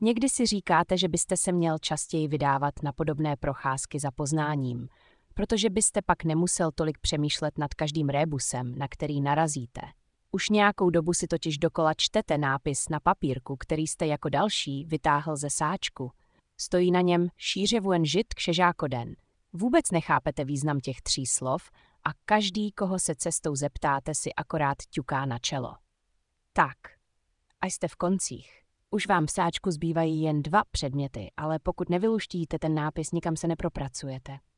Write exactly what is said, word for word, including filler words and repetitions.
Někdy si říkáte, že byste se měl častěji vydávat na podobné procházky za poznáním, protože byste pak nemusel tolik přemýšlet nad každým rébusem, na který narazíte. Už nějakou dobu si totiž dokola čtete nápis na papírku, který jste jako další vytáhl ze sáčku. Stojí na něm šířevuen žit kšežákoden. Vůbec nechápete význam těch tří slov a každý, koho se cestou zeptáte, si akorát ťuká na čelo. Tak, a jste v koncích. Už vám v sáčku zbývají jen dva předměty, ale pokud nevyluštíte ten nápis, nikam se nepropracujete.